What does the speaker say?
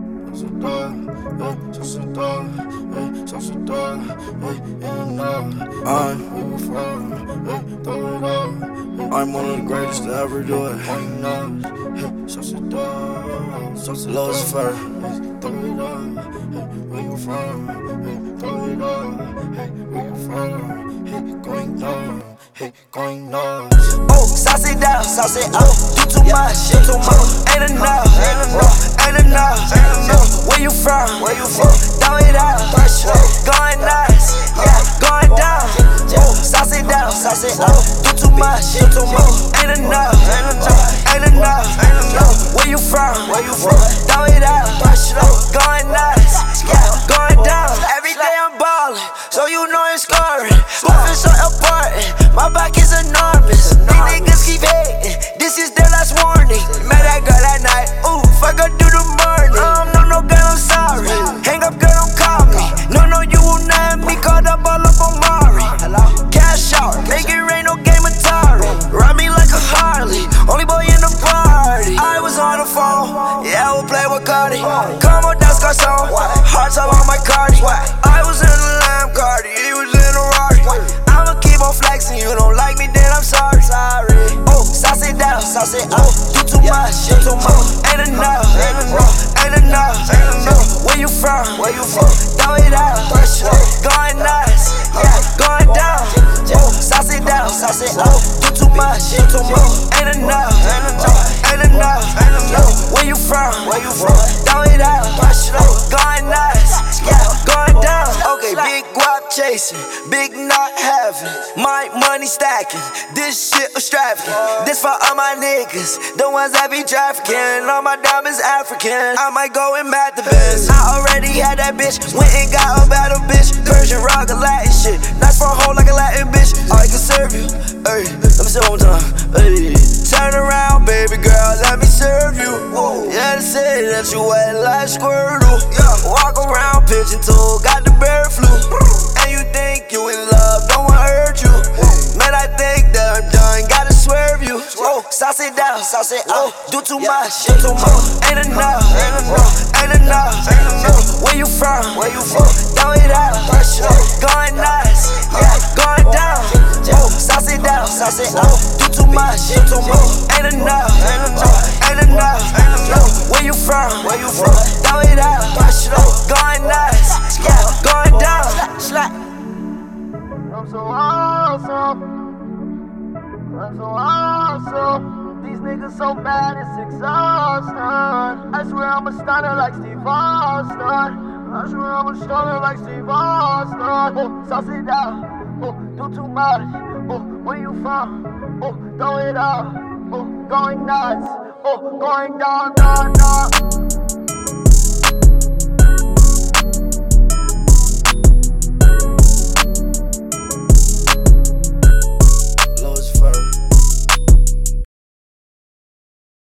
I'm one of the greatest to ever do it. Lucifer. Where you from? Throw it up. Where you from? Going north. Oh, sauce it down, sauce it up. Do too much, ain't enough, ain't enough. Where you from? Throw it out, going nuts, yeah, going down. Oh, sauce it down, sauce it up. Do too much, ain't enough, ain't enough. Where you from? Throw it out, going nuts, yeah, going down. Every day I'm ballin', so you know it's scoring. Moving so important, my back is enormous. These niggas keep hating, this is their last warning. Met that girl at night, ooh, fuck her through the morning. No, girl, I'm sorry. Hang up, girl, don't call me. No, you will not have me caught up all up on Mari. Cash out, make it rain, no game Atari. Ride me like a Harley, only boy in the party. I was on the phone, yeah, I will play with Cardi. Come on, that's Garcon, hearts all on my Cardi. I was in the Lamb Cardi, he was in a Rari. I'ma keep on flexing, you don't like me, then I'm sorry. Oh, sauce it down, sauce it up. Do too much, ain't enough, ain't enough. Where you from? Throw it out, going nuts, yeah, going down. Oh, sauce it down, sauce it up. Do too much, ain't enough, ain't enough. Where you from? Throw it out, going nuts, yeah, going down. Okay, big guap chasing, big not having, my money stacking. This shit extravagant. This for all my niggas, the ones that be trafficking. All my diamonds African. I might go and mad the best. I already had that bitch, went and got a battle bitch. Persian rock a Latin shit, nice for a hoe like a Latin bitch. I can serve you, hey, let me say it one time, hey. Turn around, baby girl, let me serve you. Yeah, they say that you wet like Squirtle. Walk around pigeon toe, got the bird flu. And you think you in love, don't wanna hurt you. Man, I think that I'm done, gotta swerve you. Oh, sauce it down, sauce it up. Do too much, ain't enough, ain't enough. Where you from? Throw it out, going nuts, yeah, going down. Oh, sauce it down, sauce it up. Do too much, ain't enough, ain't enough. Where you from? Throw it out, going nuts, yeah, going down. I'm so awesome. These niggas so bad, it's exhausting. I swear I'm a stunner like Steve Austin. Oh, sauce it down. Oh, do too much. Oh, where you from? Oh, throw it up. Oh, going nuts. Oh, going down.